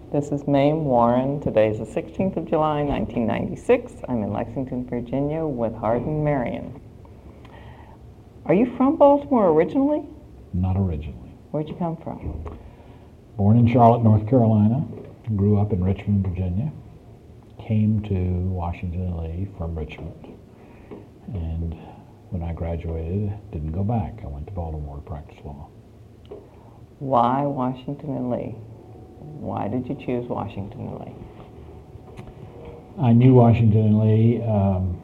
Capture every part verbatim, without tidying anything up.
This is Mame Warren. Today is the sixteenth of July, nineteen ninety-six. I'm in Lexington, Virginia with Hardin Marion. Are you from Baltimore originally? Not originally. Where'd you come from? Born in Charlotte, North Carolina. Grew up in Richmond, Virginia. Came to Washington and Lee from Richmond. And when I graduated, didn't go back. I went to Baltimore to practice law. Why Washington and Lee? Why did you choose Washington and Lee? I knew Washington and Lee um,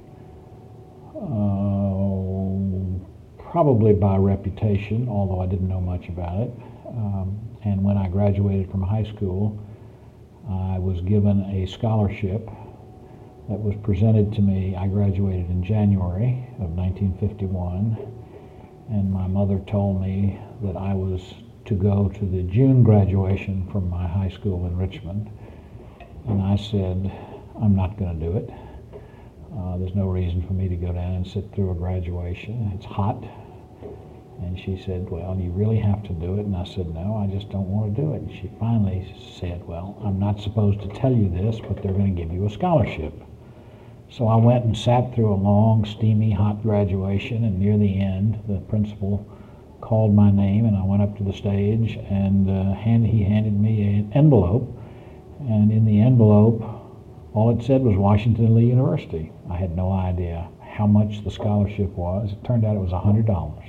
uh, probably by reputation, although I didn't know much about it. Um, and when I graduated from high school, I was given a scholarship that was presented to me. I graduated in January of nineteen fifty-one, and my mother told me that I was to go to the June graduation from my high school in Richmond. And I said, I'm not going to do it. Uh, there's no reason for me to go down and sit through a graduation. It's hot. And she said, well, you really have to do it. And I said, no, I just don't want to do it. And she finally said, well, I'm not supposed to tell you this, but they're going to give you a scholarship. So I went and sat through a long, steamy, hot graduation, and near the end, the principal called my name, and I went up to the stage, and uh, hand, he handed me an envelope, and in the envelope, all it said was Washington and Lee University. I had no idea how much the scholarship was. It turned out it was one hundred dollars.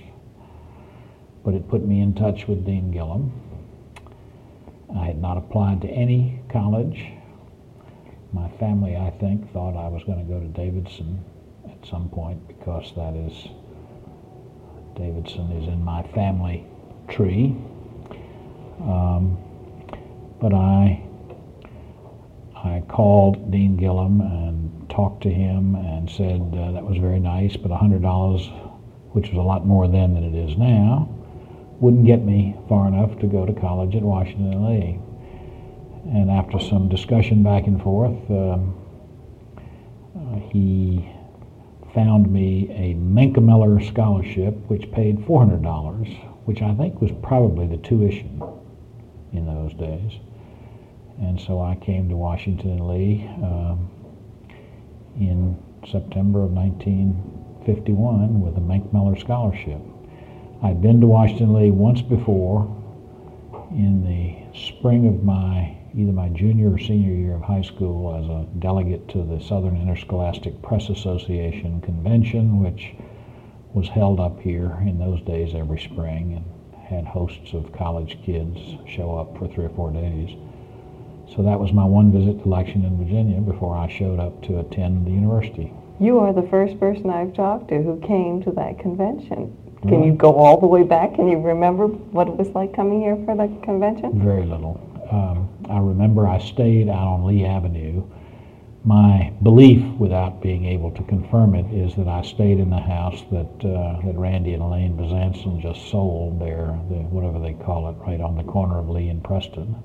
But it put me in touch with Dean Gillum. I had not applied to any college. My family, I think, thought I was going to go to Davidson at some point because that is, Davidson is in my family tree. Um, but I, I called Dean Gillum and talked to him and said uh, that was very nice, but one hundred dollars, which was a lot more then than it is now, wouldn't get me far enough to go to college at Washington and Lee. And after some discussion back and forth, um, uh, he found me a Menke-Miller scholarship, which paid four hundred dollars, which I think was probably the tuition in those days. And so I came to Washington and Lee um, in September of nineteen fifty-one with a Menke-Miller scholarship. I'd been to Washington and Lee once before in the spring of my either my junior or senior year of high school as a delegate to the Southern Interscholastic Press Association convention, which was held up here in those days every spring and had hosts of college kids show up for three or four days. So that was my one visit to Lexington, Virginia before I showed up to attend the university. You are the first person I've talked to who came to that convention. Can Really? you go all the way back? Can you remember what it was like coming here for the convention? Very little. Um, I remember I stayed out on Lee Avenue. My belief, without being able to confirm it, is that I stayed in the house that uh, that Randy and Elaine Bezanson just sold there, the, whatever they call it, right on the corner of Lee and Preston.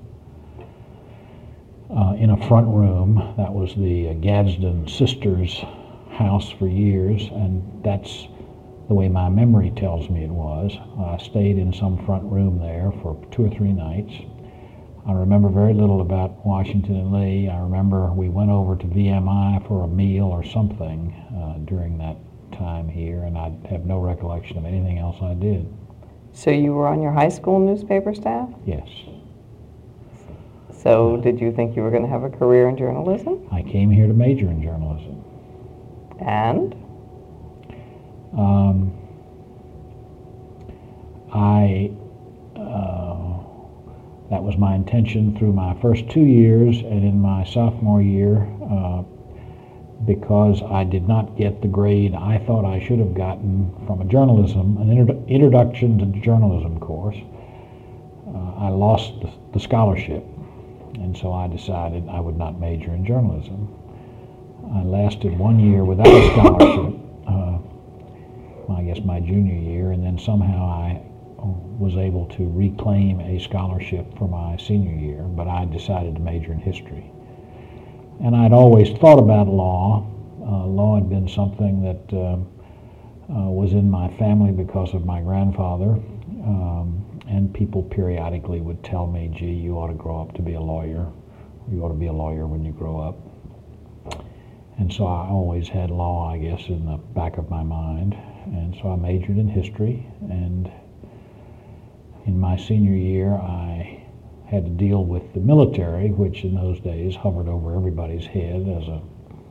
Uh, in a front room, that was the uh, Gadsden sisters' house for years, and that's the way my memory tells me it was. I stayed in some front room there for two or three nights. I remember very little about Washington and Lee. I remember we went over to V M I for a meal or something uh, during that time here, and I have no recollection of anything else I did. So you were on your high school newspaper staff? Yes. So did you think you were going to have a career in journalism? I came here to major in journalism. And? Um, I, uh, that was my intention through my first two years, and in my sophomore year, uh, because I did not get the grade I thought I should have gotten from a journalism, an inter- introduction to journalism course, uh, I lost the, the scholarship, and so I decided I would not major in journalism. I lasted one year without a scholarship. Uh, I guess my junior year, and then somehow I was able to reclaim a scholarship for my senior year, but I decided to major in history. And I'd always thought about law. Uh, law had been something that uh, uh, was in my family because of my grandfather, um, and people periodically would tell me, gee, you ought to grow up to be a lawyer. You ought to be a lawyer when you grow up. And so I always had law, I guess, in the back of my mind. And so I majored in history, and in my senior year I had to deal with the military, which in those days hovered over everybody's head as a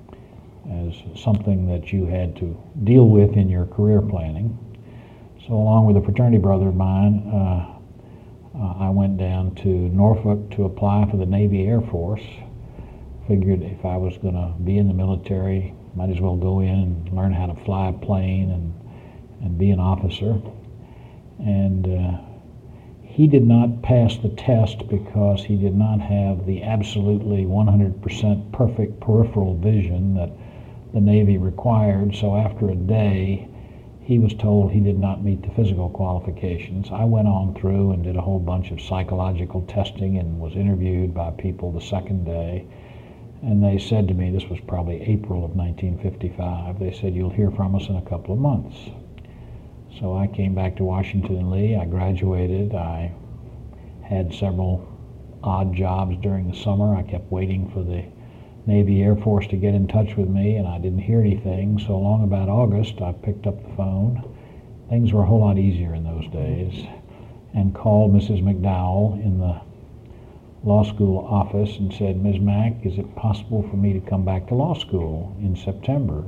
as something that you had to deal with in your career planning. So along with a fraternity brother of mine, uh, uh, I went down to Norfolk to apply for the Navy Air Force. Figured if I was going to be in the military, might as well go in and learn how to fly a plane and, and be an officer. And uh, he did not pass the test because he did not have the absolutely one hundred percent perfect peripheral vision that the Navy required. So after a day, he was told he did not meet the physical qualifications. I went on through and did a whole bunch of psychological testing and was interviewed by people the second day. And they said to me, this was probably April of nineteen fifty-five, they said, you'll hear from us in a couple of months. So I came back to Washington and Lee. I graduated. I had several odd jobs during the summer. I kept waiting for the Navy Air Force to get in touch with me, and I didn't hear anything. So along about August, I picked up the phone. Things were a whole lot easier in those days, and called Missus McDowell in the law school office and said, Miz Mack, is it possible for me to come back to law school in September?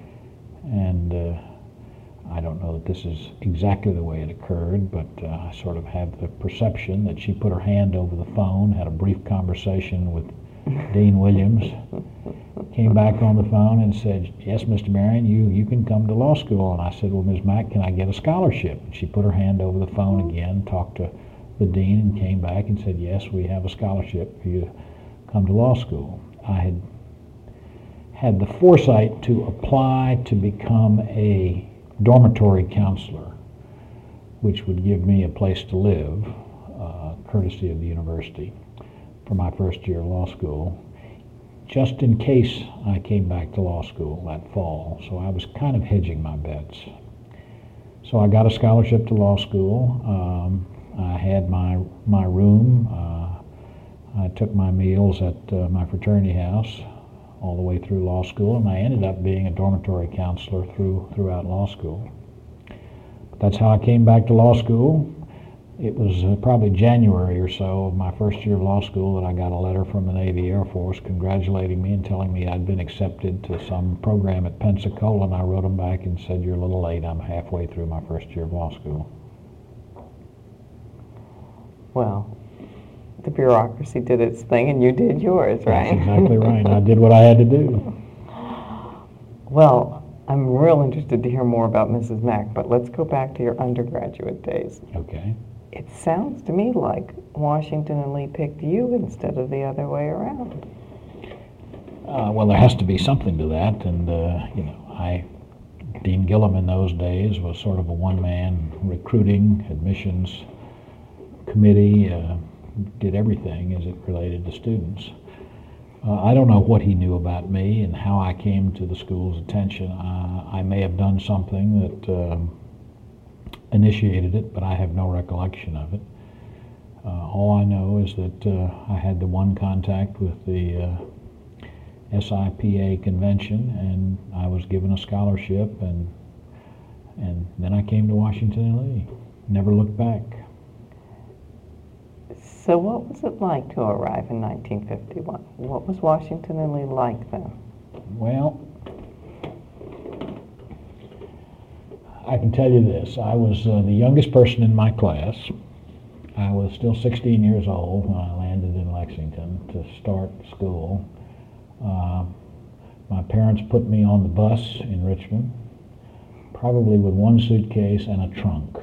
And uh, I don't know that this is exactly the way it occurred, but uh, I sort of have the perception that she put her hand over the phone, had a brief conversation with Dean Williams, came back on the phone and said, yes, Mister Marion, you, you can come to law school. And I said, well, Miz Mack, can I get a scholarship? And she put her hand over the phone again, talked to the dean, and came back and said, yes, we have a scholarship for you to come to law school. I had had the foresight to apply to become a dormitory counselor, which would give me a place to live, uh, courtesy of the university, for my first year of law school, just in case I came back to law school that fall. So I was kind of hedging my bets. So I got a scholarship to law school. Um, I had my my room. Uh, I took my meals at uh, my fraternity house all the way through law school, and I ended up being a dormitory counselor through throughout law school. But that's how I came back to law school. It was uh, probably January or so of my first year of law school that I got a letter from the Navy Air Force congratulating me and telling me I'd been accepted to some program at Pensacola, and I wrote them back and said, you're a little late, I'm halfway through my first year of law school. Well, the bureaucracy did its thing and you did yours, right? That's exactly right. I did what I had to do. Well, I'm real interested to hear more about Missus Mack, but let's go back to your undergraduate days. Okay. It sounds to me like Washington and Lee picked you instead of the other way around. Uh, well, there has to be something to that, and uh, you know, I, Dean Gillum in those days was sort of a one-man recruiting, admissions committee, uh, did everything as it related to students. Uh, I don't know what he knew about me and how I came to the school's attention. Uh, I may have done something that um, initiated it, but I have no recollection of it. Uh, all I know is that uh, I had the one contact with the uh, S I P A convention, and I was given a scholarship, and and then I came to Washington and Lee. Never looked back. So what was it like to arrive in nineteen fifty-one? What was Washington and Lee like then? Well, I can tell you this. I was uh, the youngest person in my class. I was still sixteen years old when I landed in Lexington to start school. Uh, my parents put me on the bus in Richmond, probably with one suitcase and a trunk.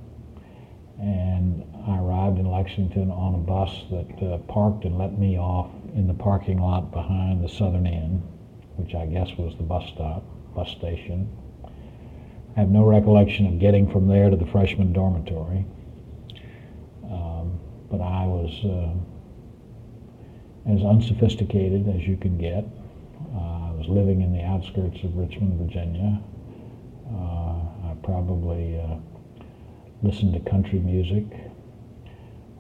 And I arrived in Lexington on a bus that uh, parked and let me off in the parking lot behind the Southern Inn, which I guess was the bus stop, bus station. I have no recollection of getting from there to the freshman dormitory, um, but I was uh, as unsophisticated as you can get. Uh, I was living in the outskirts of Richmond, Virginia. Uh, I probably uh, listened to country music,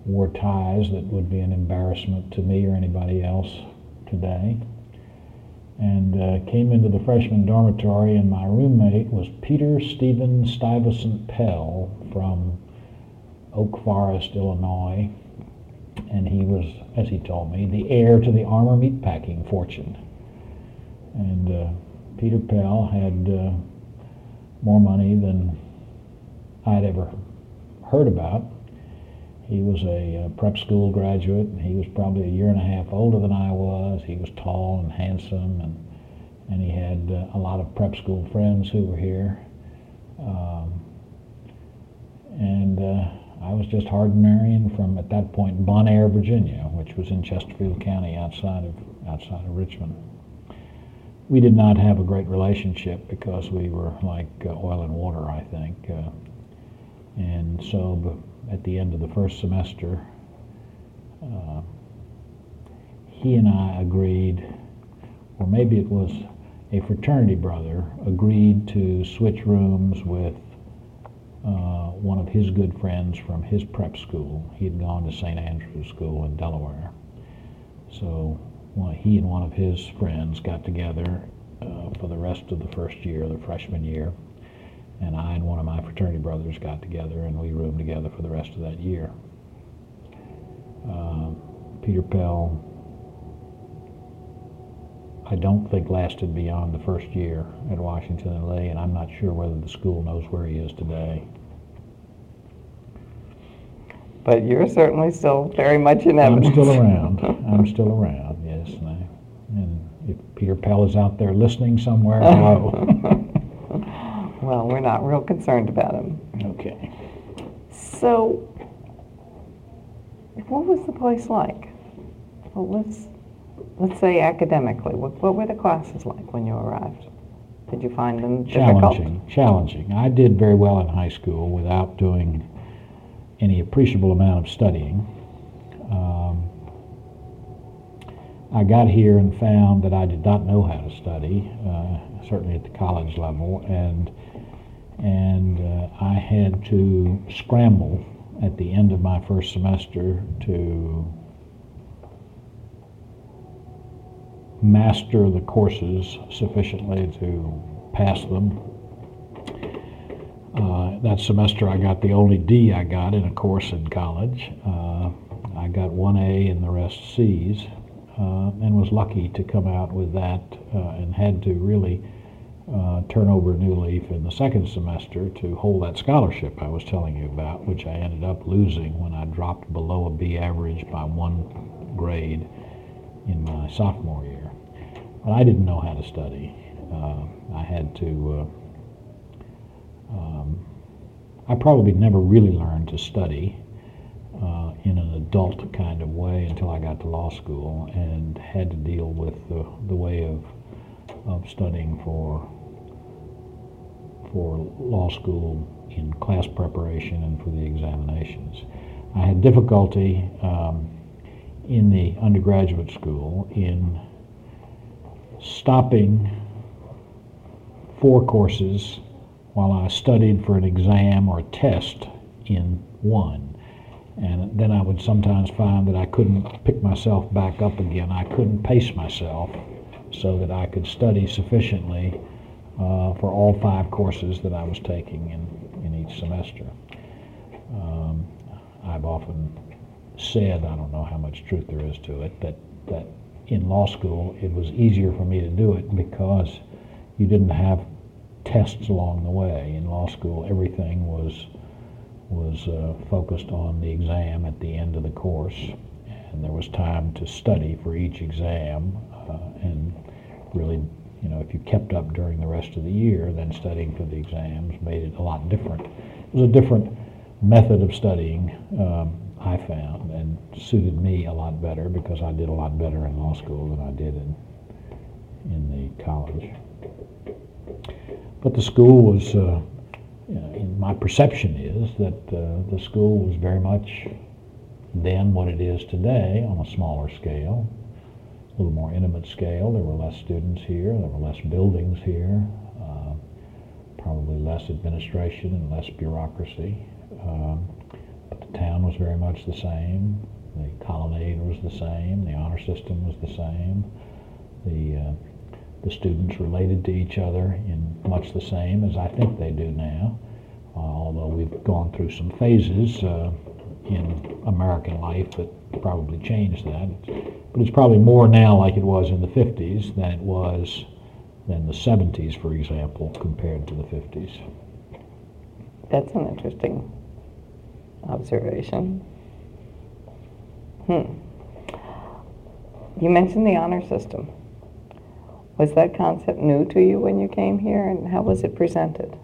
wore ties that would be an embarrassment to me or anybody else today. And uh, came into the freshman dormitory, and my roommate was Peter Stephen Stuyvesant Pell from Oak Forest, Illinois. And he was, as he told me, the heir to the Armour meatpacking fortune. And uh, Peter Pell had uh, more money than I'd ever heard about. He was a uh, prep school graduate, and he was probably a year and a half older than I was. He was tall and handsome, and and he had uh, a lot of prep school friends who were here. Um, and uh, I was just Hardin Marion from, at that point, Bon Air, Virginia, which was in Chesterfield County outside of outside of Richmond. We did not have a great relationship because we were like uh, oil and water, I think. Uh, and so at the end of the first semester, uh, he and I agreed, or maybe it was a fraternity brother, agreed to switch rooms with uh, one of his good friends from his prep school. He had gone to Saint Andrew's School in Delaware. So well, he and one of his friends got together uh, for the rest of the first year, the freshman year, and I and one of my fraternity brothers got together, and we roomed together for the rest of that year. Uh, Peter Pell, I don't think lasted beyond the first year at Washington and Lee, and I'm not sure whether the school knows where he is today. But you're certainly still very much in evidence. I'm still around. I'm still around, yes. And, I, and if Peter Pell is out there listening somewhere, hello. Well, we're not real concerned about him. Okay. So, what was the place like? Well, let's let's say academically. What, what were the classes like when you arrived? Did you find them difficult? Challenging. Challenging. I did very well in high school without doing any appreciable amount of studying. Um, I got here and found that I did not know how to study, uh, certainly at the college level, and and uh, I had to scramble at the end of my first semester to master the courses sufficiently to pass them. Uh, that semester I got the only D I got in a course in college. Uh, I got one A and the rest C's, uh, and was lucky to come out with that, uh, and had to really uh, turn over a new leaf in the second semester to hold that scholarship I was telling you about, which I ended up losing when I dropped below a B average by one grade in my sophomore year. But I didn't know how to study. Uh, I had to uh, Um, I probably never really learned to study uh, in an adult kind of way until I got to law school, and had to deal with the, the way of of studying for for law school in class preparation and for the examinations. I had difficulty um, in the undergraduate school in stopping four courses while I studied for an exam or a test in one. And then I would sometimes find that I couldn't pick myself back up again. I couldn't pace myself so that I could study sufficiently uh, for all five courses that I was taking in, in each semester. Um, I've often said, I don't know how much truth there is to it, that, that in law school it was easier for me to do it because you didn't have tests along the way. In law school, everything was was uh, focused on the exam at the end of the course, and there was time to study for each exam, uh, and really, you know, if you kept up during the rest of the year, then studying for the exams made it a lot different. It was a different method of studying, um, I found, and suited me a lot better because I did a lot better in law school than I did in in the college. But the school was, uh, you know, in my perception is that uh, the school was very much then what it is today on a smaller scale, a little more intimate scale. There were less students here, there were less buildings here, uh, probably less administration and less bureaucracy. Um, but the town was very much the same. The colonnade was the same. The honor system was the same. The uh, the students related to each other in much the same as I think they do now, uh, although we've gone through some phases uh, in American life that probably changed that. But it's probably more now like it was in the fifties than it was than the seventies, for example, compared to the fifties. That's an interesting observation. Hmm. You mentioned the honor system. Was that concept new to you when you came here, and how was it presented?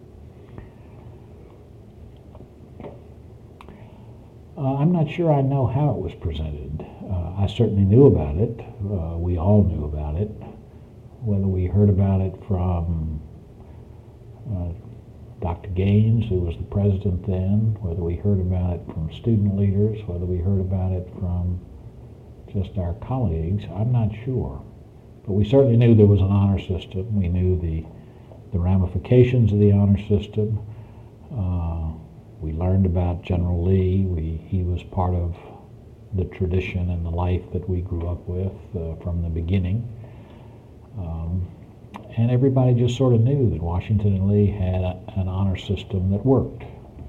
Uh, I'm not sure I know how it was presented. Uh, I certainly knew about it. Uh, we all knew about it. Whether we heard about it from uh, Doctor Gaines, who was the president then, whether we heard about it from student leaders, whether we heard about it from just our colleagues, I'm not sure. But we certainly knew there was an honor system. We knew the, the ramifications of the honor system. Uh, we learned about General Lee. We, he was part of the tradition and the life that we grew up with uh, from the beginning. Um, and everybody just sort of knew that Washington and Lee had a, an honor system that worked.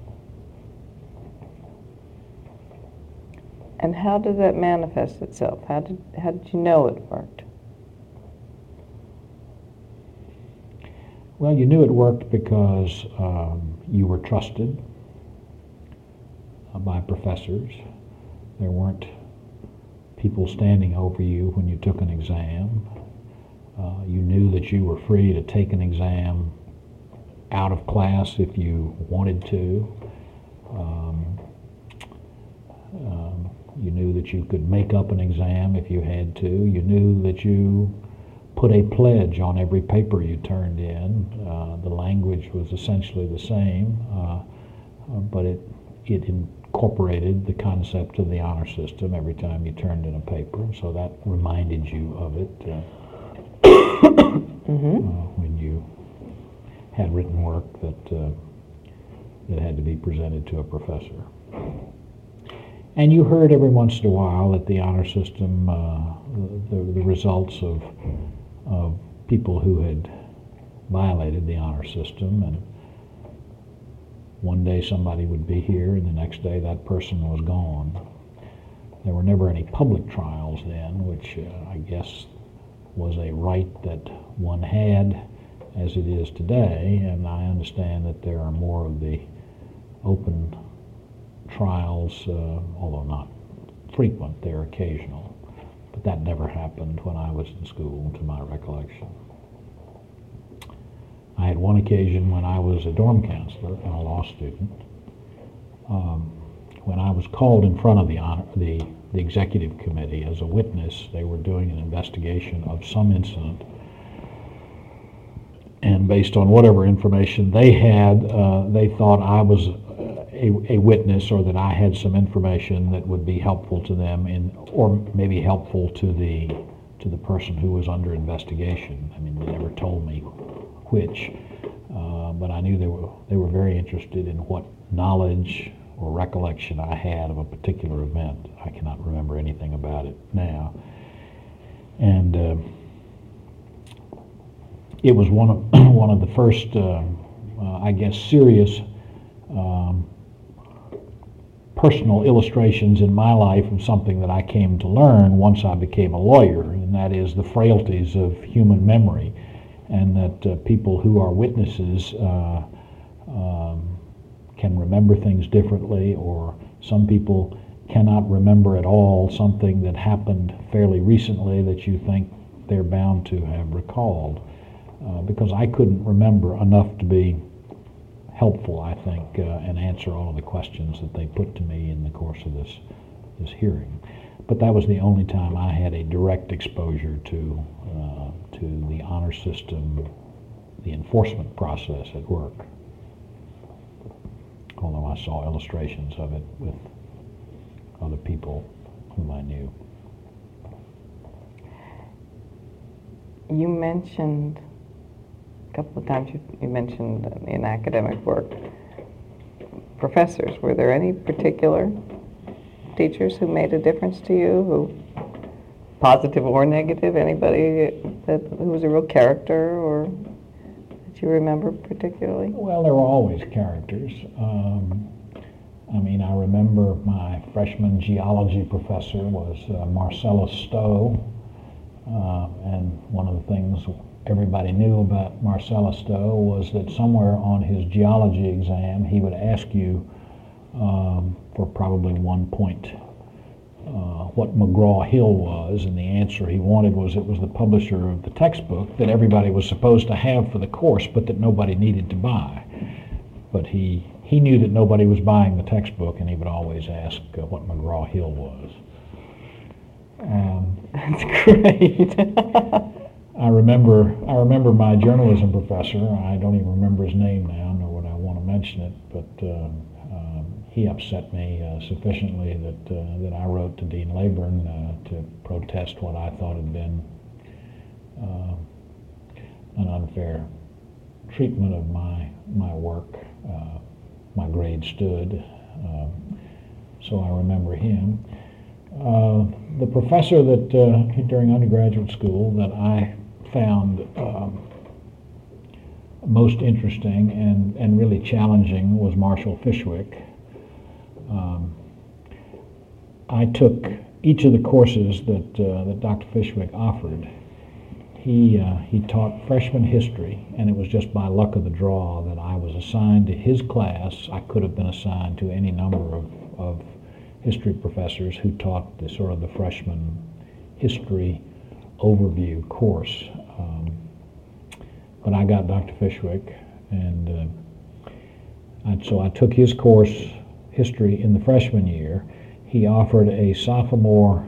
And how did that manifest itself? How did, how did you know it worked? Well, you knew it worked because um, you were trusted uh, by professors. There weren't people standing over you when you took an exam. Uh, you knew that you were free to take an exam out of class if you wanted to. Um, um, you knew that you could make up an exam if you had to. You knew that you put a pledge on every paper you turned in. Uh, the language was essentially the same, uh, uh, but it, it incorporated the concept of the honor system every time you turned in a paper, so that reminded you of it. Uh, Mm-hmm. uh, when you had written work that uh, that had to be presented to a professor. And you heard every once in a while that the honor system, uh, the, the results of, of people who had violated the honor system, and one day somebody would be here and the next day that person was gone. There were never any public trials then, which uh, I guess was a right that one had as it is today, and I understand that there are more of the open trials, uh, although not frequent, they're occasional. But that never happened when I was in school, to my recollection. I had one occasion when I was a dorm counselor and a law student, um, when I was called in front of the honor, the the executive committee as a witness. They were doing an investigation of some incident, and based on whatever information they had, uh, they thought I was a, a witness, or that I had some information that would be helpful to them, in, or maybe helpful to the to the person who was under investigation. I mean, they never told me which, uh, but I knew they were they were very interested in what knowledge or recollection I had of a particular event. I cannot remember anything about it now. And uh, it was one of one of the first, uh, uh, I guess, serious um, personal illustrations in my life of something that I came to learn once I became a lawyer, and that is the frailties of human memory, and that uh, people who are witnesses uh, um, can remember things differently, or some people cannot remember at all something that happened fairly recently that you think they're bound to have recalled. Uh, because I couldn't remember enough to be helpful, I think, uh, and answer all of the questions that they put to me in the course of this, this hearing. But that was the only time I had a direct exposure to, uh, to the honor system, the enforcement process at work. Although I saw illustrations of it with other people whom I knew. You mentioned, a couple of times you, you mentioned in academic work, professors. Were there any particular teachers who made a difference to you, who, positive or negative? Anybody that who was a real character or that you remember particularly? Well, there were always characters. Um, I mean, I remember my freshman geology professor was uh, Marcellus Stowe, uh, and one of the things everybody knew about Marcellus Stowe was that somewhere on his geology exam he would ask you um, for probably one point uh, what McGraw-Hill was, and the answer he wanted was it was the publisher of the textbook that everybody was supposed to have for the course but that nobody needed to buy. But he, he knew that nobody was buying the textbook, and he would always ask uh, what McGraw-Hill was. Um, That's great. I remember I remember my journalism professor. I don't even remember his name now, nor would I want to mention it, but uh, um, he upset me uh, sufficiently that uh, that I wrote to Dean Leyburn uh, to protest what I thought had been uh, an unfair treatment of my my work. Uh, my grade stood, uh, so I remember him. Uh, the professor that uh, during undergraduate school that I found um, most interesting and, and really challenging was Marshall Fishwick. Um, I took each of the courses that uh, that Doctor Fishwick offered. He uh, he taught freshman history, and it was just by luck of the draw that I was assigned to his class. I could have been assigned to any number of, of history professors who taught the sort of the freshman history overview course. Um, but I got Doctor Fishwick, and uh, I, so I took his course, history, in the freshman year. He offered a sophomore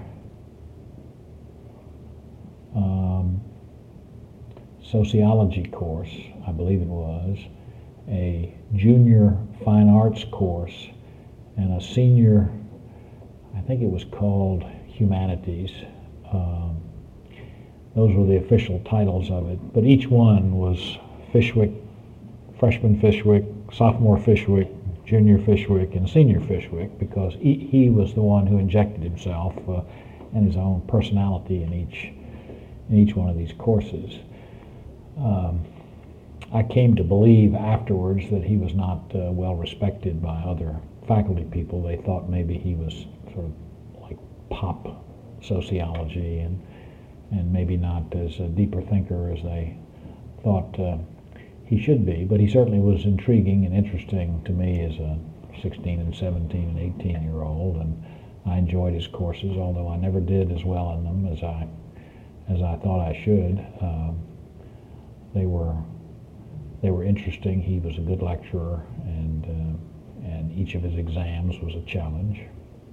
um, sociology course, I believe it was, a junior fine arts course, and a senior, I think it was called humanities. Um, those were the official titles of it, but each one was Fishwick, freshman Fishwick, sophomore Fishwick, junior Fishwick, and senior Fishwick, because he, he was the one who injected himself uh, and his own personality in each in each one of these courses. Um, I came to believe afterwards that he was not uh, well respected by other faculty people. They thought maybe he was sort of like pop sociology and and maybe not as a deeper thinker as they thought uh, he should be, but he certainly was intriguing and interesting to me as a sixteen and seventeen and eighteen year old, and I enjoyed his courses, although I never did as well in them as I as I thought I should. Um, they were they were interesting. He was a good lecturer, and uh, and each of his exams was a challenge.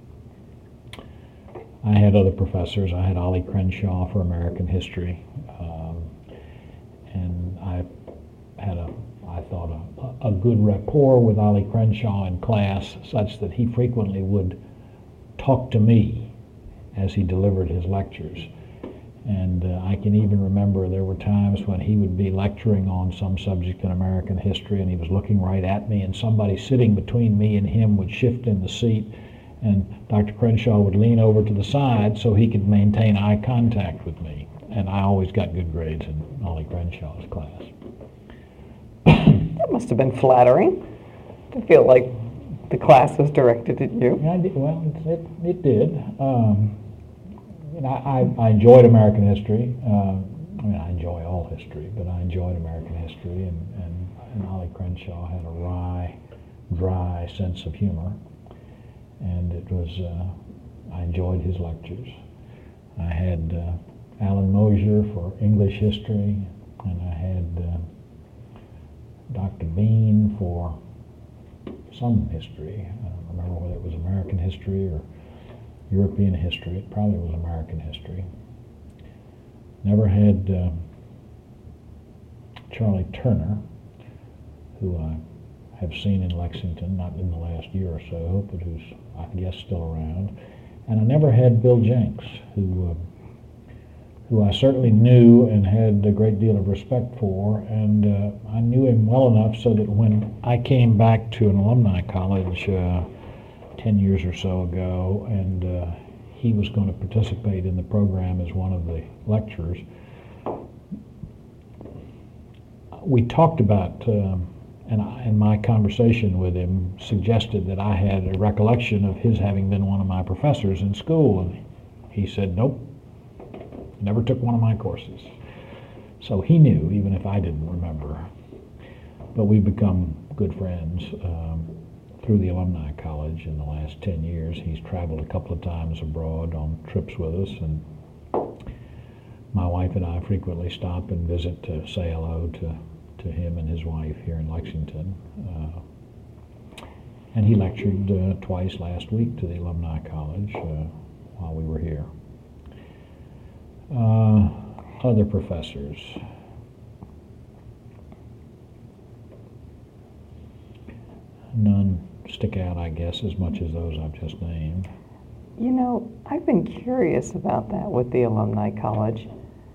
I had other professors. I had Ollie Crenshaw for American history, um, and I had a, I thought, a, a good rapport with Ollie Crenshaw in class, such that he frequently would talk to me as he delivered his lectures. And uh, I can even remember there were times when he would be lecturing on some subject in American history, and he was looking right at me, and somebody sitting between me and him would shift in the seat, and Doctor Crenshaw would lean over to the side so he could maintain eye contact with me. And I always got good grades in Ollie Crenshaw's class. That must have been flattering to feel like the class was directed at you. I did, well, it, it did. Um, you know, I, I enjoyed American history. Uh, I mean, I enjoy all history, but I enjoyed American history, and, and, and Ollie Crenshaw had a wry, dry sense of humor. And it was, uh, I enjoyed his lectures. I had uh, Alan Mosier for English history, and I had uh, Doctor Bean for some history. I don't remember whether it was American history or European history. It probably was American history. Never had uh, Charlie Turner, who I have seen in Lexington, not in the last year or so, but who's, I guess, still around. And I never had Bill Jenks, who uh, who I certainly knew and had a great deal of respect for, and uh, I knew him well enough so that when I came back to an alumni college uh, ten years or so ago, and uh, he was going to participate in the program as one of the lecturers, we talked about, um, and, I, and my conversation with him suggested that I had a recollection of his having been one of my professors in school, and he said, nope, never took one of my courses. So he knew, even if I didn't remember. But we've become good friends um, through the Alumni College in the last ten years. He's traveled a couple of times abroad on trips with us, and my wife and I frequently stop and visit to say hello to, to him and his wife here in Lexington. Uh, and he lectured uh, twice last week to the Alumni College uh, while we were here. Uh, other professors. None stick out, I guess, as much as those I've just named. You know, I've been curious about that with the Alumni College.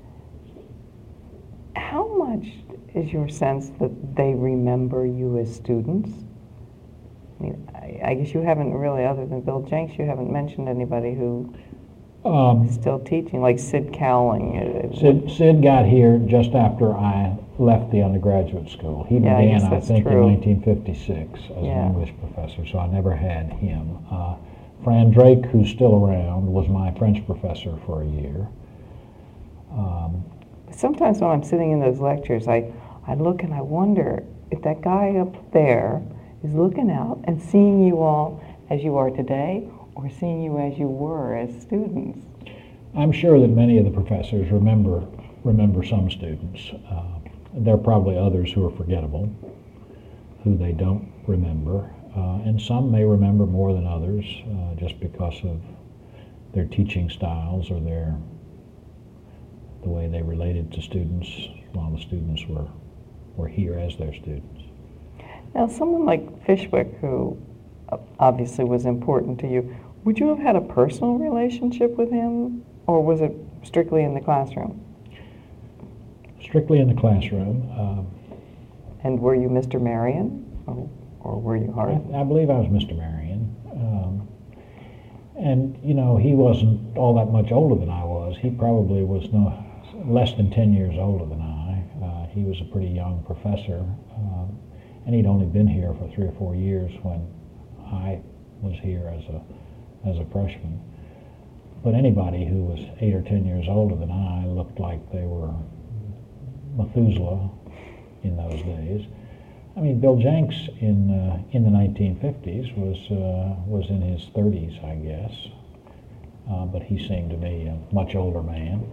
How much is your sense that they remember you as students? I mean, I, I guess you haven't really, other than Bill Jenks, you haven't mentioned anybody who Um, is still teaching, like Sid Cowling. uh, Sid, Sid got here just after I left the undergraduate school. He Yeah, I began, guess I, that's think, true. in nineteen fifty-six as Yeah. an English professor, so I never had him. Uh, Fran Drake, who's still around, was my French professor for a year. Um, Sometimes when I'm sitting in those lectures, I, I look and I wonder if that guy up there is looking out and seeing you all as you are today, or seeing you as you were as students. I'm sure that many of the professors remember remember some students. Uh, there are probably others who are forgettable, who they don't remember, uh, and some may remember more than others uh, just because of their teaching styles or their the way they related to students while the students were were here as their students. Now, someone like Fishwick, who uh, obviously was important to you, would you have had a personal relationship with him, or was it strictly in the classroom? Strictly in the classroom. Um, And were you Mister Marion, or, or were you Hart? I, I believe I was Mister Marion. Um, and, you know, he wasn't all that much older than I was. He probably was no less than ten years older than I. Uh, he was a pretty young professor, um, and he'd only been here for three or four years when I was here as a as a freshman. But anybody who was eight or ten years older than I looked like they were Methuselah in those days. I mean, Bill Jenks in uh, in the nineteen fifties was uh, was in his thirties, I guess, uh, but he seemed to me a much older man.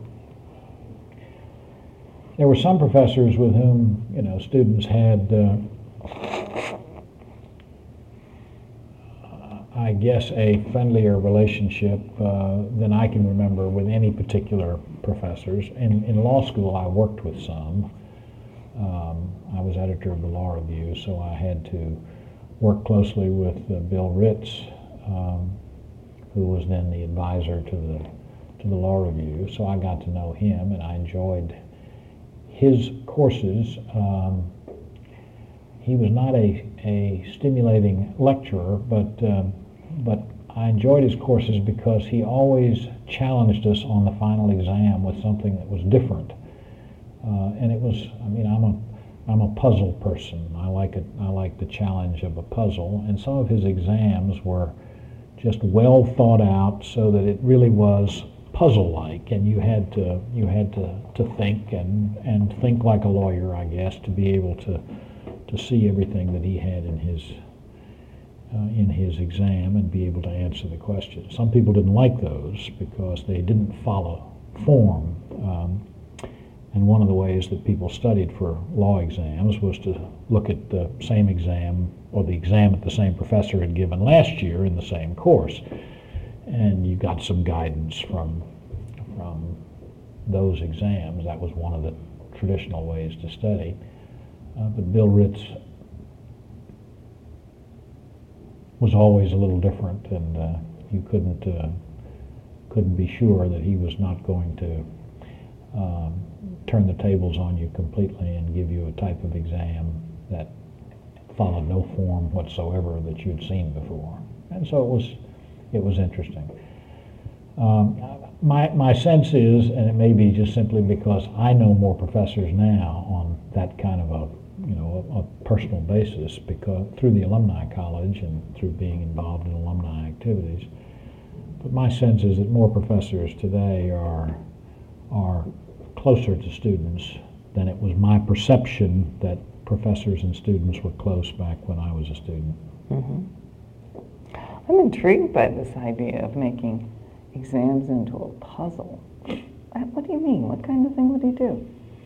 There were some professors with whom, you know, students had, uh, I guess, a friendlier relationship uh, than I can remember with any particular professors. In, in law school, I worked with some. Um, I was editor of the Law Review, so I had to work closely with uh, Bill Ritz, um, who was then the advisor to the to the Law Review. So I got to know him, and I enjoyed his courses. Um, he was not a, a stimulating lecturer, but um, but I enjoyed his courses because he always challenged us on the final exam with something that was different. Uh, and it was, I mean, I'm a I'm a puzzle person. I like it. I like the challenge of a puzzle, and some of his exams were just well thought out, so that it really was puzzle-like, and you had to you had to, to think and and think like a lawyer, I guess, to be able to to see everything that he had in his uh, in his exam and be able to answer the question. Some people didn't like those because they didn't follow form. Um, And one of the ways that people studied for law exams was to look at the same exam or the exam that the same professor had given last year in the same course. And you got some guidance from, from those exams. That was one of the traditional ways to study. Uh, but Bill Ritz was always a little different, and uh, you couldn't, uh, couldn't be sure that he was not going to um, turn the tables on you completely and give you a type of exam that followed no form whatsoever that you'd seen before. And so it was, it was interesting. Um, my, my sense is, and it may be just simply because I know more professors now on that kind of a, you know, a, a personal basis, because through the alumni college and through being involved in alumni activities. But my sense is that more professors today are are closer to students than it was my perception that professors and students were close back when I was a student. Mm-hmm. I'm intrigued by this idea of making exams into a puzzle. What do you mean? What kind of thing would he do?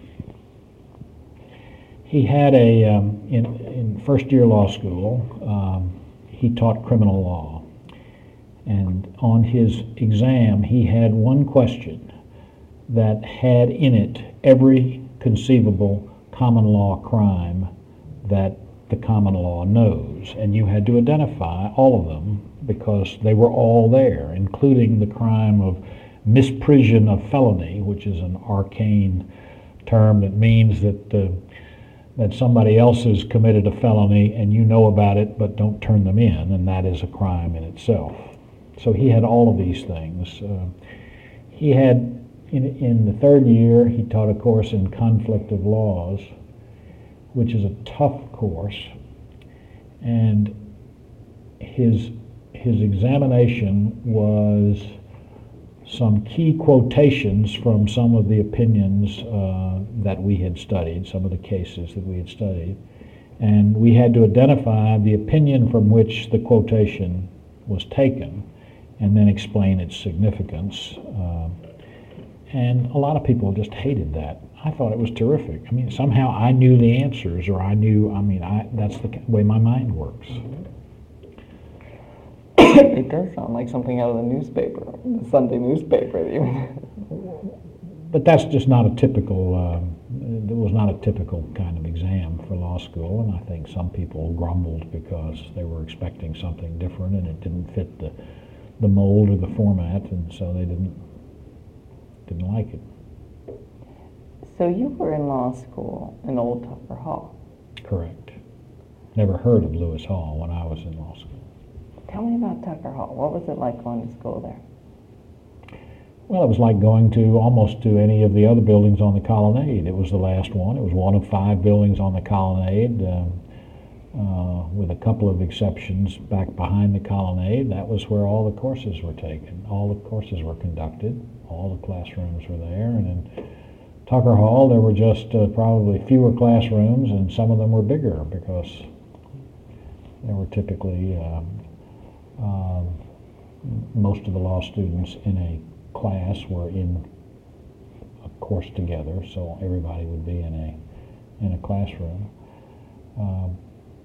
He had a, um, in, in first year law school, um, he taught criminal law. And on his exam, he had one question that had in it every conceivable common law crime that the common law knows. And you had to identify all of them because they were all there, including the crime of misprision of felony, which is an arcane term that means that uh, that somebody else has committed a felony and you know about it but don't turn them in, and that is a crime in itself. So he had all of these things. Uh, he had, in, in the third year, he taught a course in conflict of laws, which is a tough course, and his his examination was some key quotations from some of the opinions uh, that we had studied, some of the cases that we had studied, and we had to identify the opinion from which the quotation was taken and then explain its significance. Uh, and a lot of people just hated that. I thought it was terrific. I mean, somehow I knew the answers, or I knew, I mean, I, that's the way my mind works. It does sound like something out of the newspaper, the Sunday newspaper. But that's just not a typical, uh, it was not a typical kind of exam for law school, and I think some people grumbled because they were expecting something different and it didn't fit the, the mold or the format, and so they didn't, didn't like it. So you were in law school in Old Tucker Hall. Correct. Never heard of Lewis Hall when I was in law school. Tell me about Tucker Hall. What was it like going to school there? Well, it was like going to almost to any of the other buildings on the colonnade. It was the last one. It was one of five buildings on the colonnade, um, uh, with a couple of exceptions back behind the colonnade. That was where all the courses were taken. All the courses were conducted. All the classrooms were there. And in Tucker Hall, there were just uh, probably fewer classrooms, and some of them were bigger because there were typically um, um, most of the law students in a class were in a course together, so everybody would be in a in a classroom. Um,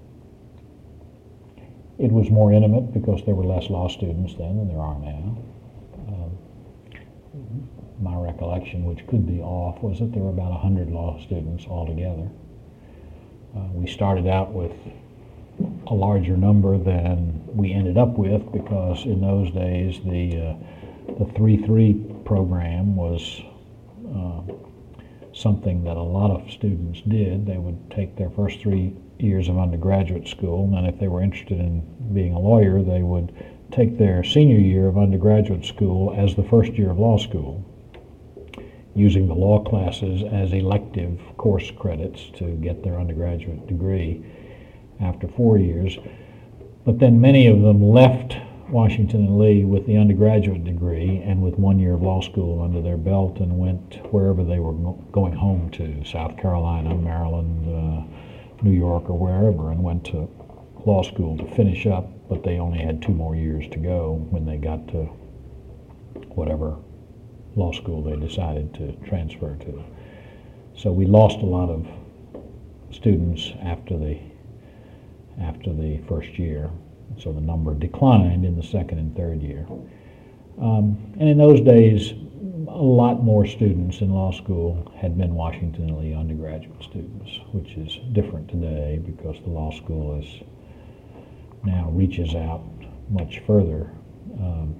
it was more intimate because there were less law students then than there are now. Um, my recollection, which could be off, was that there were about one hundred law students altogether. Uh, we started out with a larger number than we ended up with because in those days the uh, the three three program was uh, something that a lot of students did. They would take their first three years of undergraduate school, and then if they were interested in being a lawyer, they would take their senior year of undergraduate school as the first year of law school, using the law classes as elective course credits to get their undergraduate degree after four years. But then many of them left Washington and Lee with the undergraduate degree and with one year of law school under their belt and went wherever they were going home to, South Carolina, Maryland, uh, New York, or wherever, and went to law school to finish up, but they only had two more years to go when they got to whatever law school they decided to transfer to. So we lost a lot of students after the after the first year. So the number declined in the second and third year. Um, and in those days, a lot more students in law school had been Washington and Lee undergraduate students, which is different today because the law school is now reaches out much further. Um,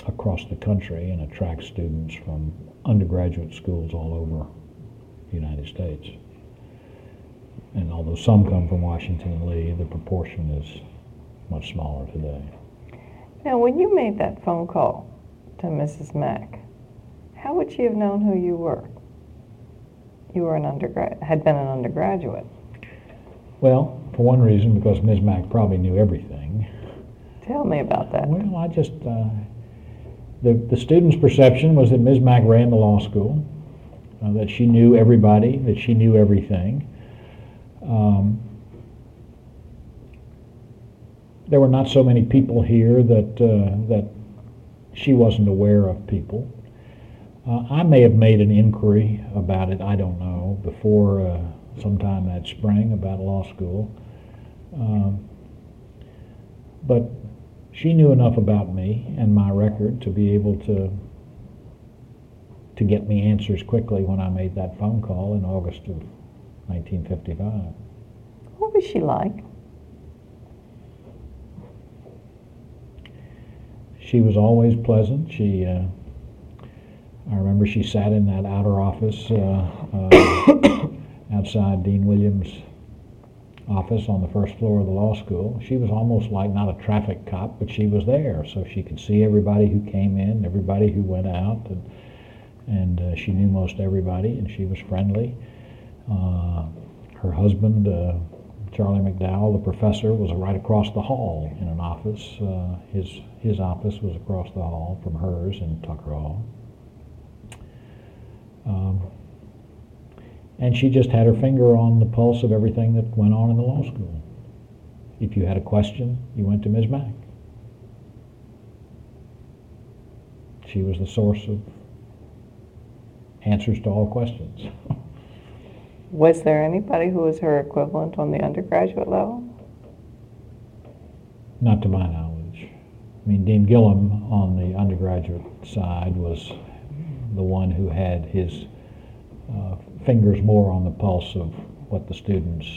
across the country and attract students from undergraduate schools all over the United States. And although some come from Washington and Lee, the proportion is much smaller today. Now, when you made that phone call to Missus Mack, how would she have known who you were? You were an undergrad, had been an undergraduate. Well, for one reason, because Miz Mack probably knew everything. Tell me about that. Well, I just, uh, the, the students' perception was that Miz Mack ran the law school, uh, that she knew everybody, that she knew everything. Um, there were not so many people here that, uh, that she wasn't aware of people. Uh, I may have made an inquiry about it, I don't know, before uh, sometime that spring about law school. Um, but she knew enough about me and my record to be able to to get me answers quickly when I made that phone call in August of nineteen fifty-five. What was she like? She was always pleasant. She, uh, I remember she sat in that outer office uh, uh, outside Dean Williams' office on the first floor of the law school. She was almost like not a traffic cop, but she was there, so she could see everybody who came in, everybody who went out, and, and uh, she knew most everybody, and she was friendly. Uh, her husband, uh, Charlie McDowell, the professor, was right across the hall in an office. Uh, his his office was across the hall from hers in Tucker Hall. Um, and she just had her finger on the pulse of everything that went on in the law school. If you had a question, you went to Miz Mack. She was the source of answers to all questions. Was there anybody who was her equivalent on the undergraduate level? Not to my knowledge. I mean, Dean Gillum on the undergraduate side was the one who had his uh, fingers more on the pulse of what the students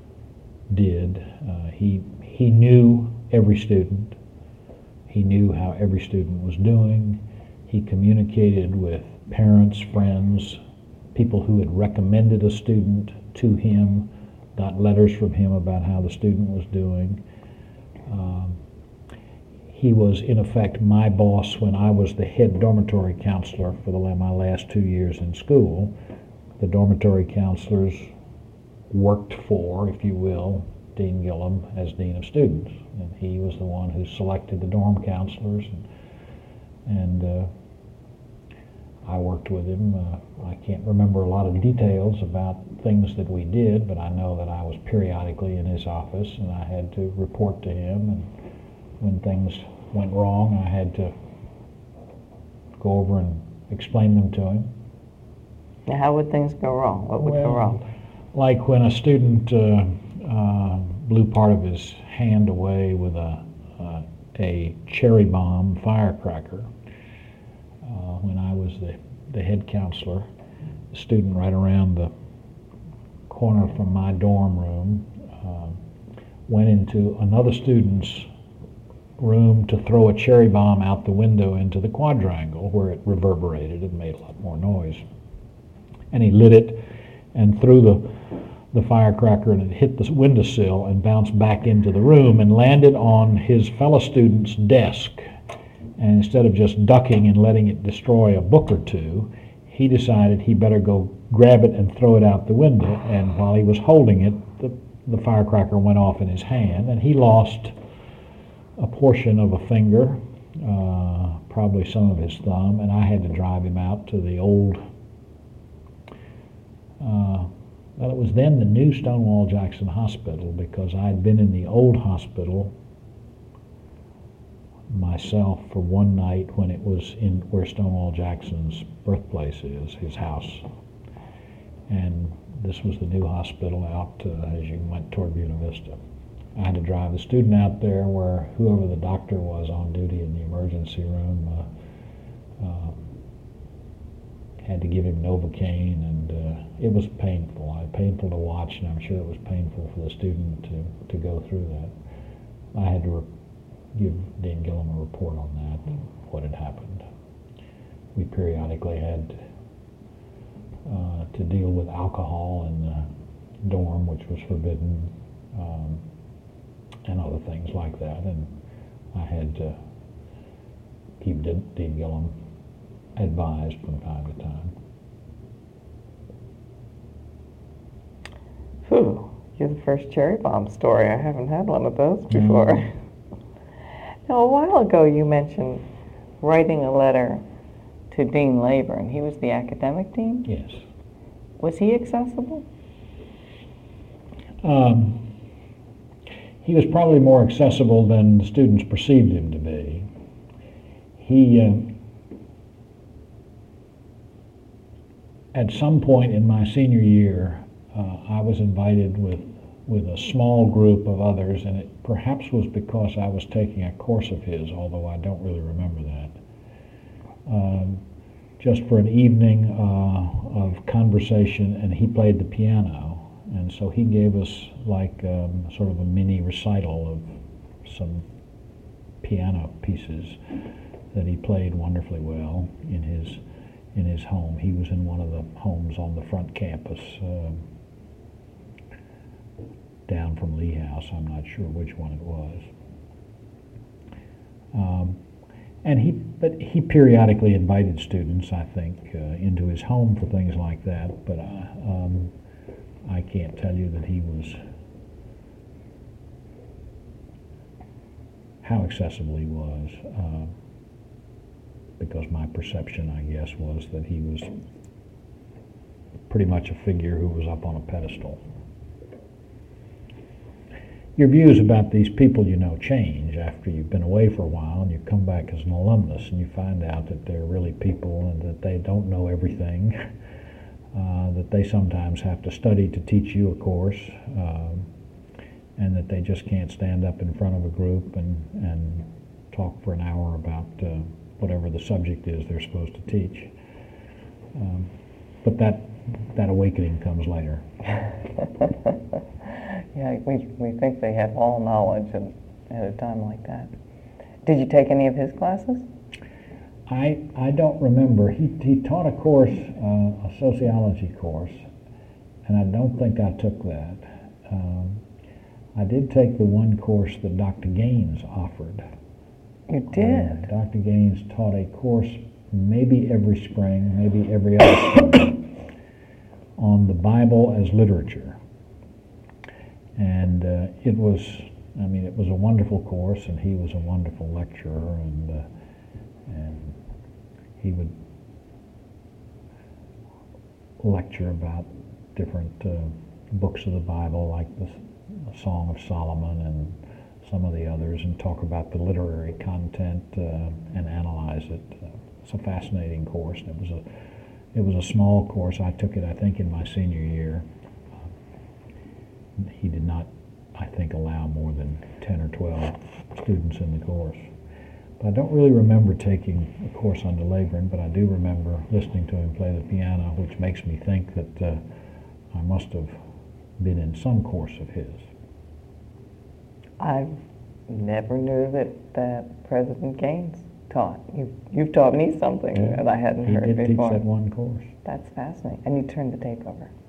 did. Uh, he, he knew every student. He knew how every student was doing. He communicated with parents, friends, people who had recommended a student to him, got letters from him about how the student was doing. Um, he was, in effect, my boss when I was the head dormitory counselor for the, my last two years in school. The dormitory counselors worked for, if you will, Dean Gillum as Dean of Students. And he was the one who selected the dorm counselors. And, and uh, I worked with him. Uh, I can't remember a lot of details about things that we did, but I know that I was periodically in his office and I had to report to him, and when things went wrong, I had to go over and explain them to him. Now, how would things go wrong? What would well, go wrong? Like when a student uh, uh, blew part of his hand away with a, uh, a cherry bomb firecracker. Uh, when I was the, the head counselor, the student right around the corner from my dorm room uh, went into another student's room to throw a cherry bomb out the window into the quadrangle where it reverberated and made a lot more noise. And he lit it and threw the, the firecracker, and it hit the windowsill and bounced back into the room and landed on his fellow student's desk. And instead of just ducking and letting it destroy a book or two, he decided he better go grab it and throw it out the window. And while he was holding it, the, the firecracker went off in his hand, and he lost a portion of a finger, uh, probably some of his thumb, and I had to drive him out to the old, uh, well, it was then the new Stonewall Jackson Hospital, because I had been in the old hospital myself for one night when it was in where Stonewall Jackson's birthplace is, his house. And this was the new hospital out uh, as you went toward Buena Vista. I had to drive the student out there where whoever the doctor was on duty in the emergency room uh, uh, had to give him Novocaine, and uh, it was painful. I, painful to watch, and I'm sure it was painful for the student to, to go through that. I had to re- give Dean Gillum a report on that, what had happened. We periodically had uh, to deal with alcohol in the dorm, which was forbidden, um, and other things like that, and I had to keep De- Dean Gillum advised from time to time. Phew, you're the first cherry bomb story. I haven't had one of those before. Mm. Now, a while ago you mentioned writing a letter to Dean Leyburn. He was the academic dean? Yes. Was he accessible? Um, he was probably more accessible than the students perceived him to be. He, uh, at some point in my senior year, uh, I was invited with, with a small group of others, and it perhaps was because I was taking a course of his, although I don't really remember that, um, just for an evening uh, of conversation, and he played the piano. And so he gave us like um, sort of a mini recital of some piano pieces that he played wonderfully well in his in his home. He was in one of the homes on the front campus uh, down from Lee House. I'm not sure which one it was. Um, and he, but he periodically invited students, I think, uh, into his home for things like that. But I, um, I can't tell you that he was, how accessible he was, uh, because my perception, I guess, was that he was pretty much a figure who was up on a pedestal. Your views about these people you know change after you've been away for a while and you come back as an alumnus and you find out that they're really people and that they don't know everything. Uh, that they sometimes have to study to teach you a course, um, and that they just can't stand up in front of a group and, and talk for an hour about uh, whatever the subject is they're supposed to teach. Um, but that that awakening comes later. Yeah, we, we think they have all knowledge at, at a time like that. Did you take any of his classes? I, I don't remember. He, he taught a course, uh, a sociology course, and I don't think I took that. Um, I did take the one course that Doctor Gaines offered. You did? Uh, Doctor Gaines taught a course maybe every spring, maybe every other spring, on the Bible as literature. And uh, it was, I mean, it was a wonderful course, and he was a wonderful lecturer, and uh, and he would lecture about different uh, books of the Bible, like the, the Song of Solomon and some of the others, and talk about the literary content uh, and analyze it. Uh, it's a fascinating course. And it was a it was a small course. I took it, I think, in my senior year. Uh, he did not, I think, allow more than ten or twelve students in the course. I don't really remember taking a course under Leyburn, but I do remember listening to him play the piano, which makes me think that uh, I must have been in some course of his. I never knew that, that President Gaines taught. You, you've taught me something Yeah, that I hadn't he heard did before. teach that one course. That's fascinating. And you turned the tape over.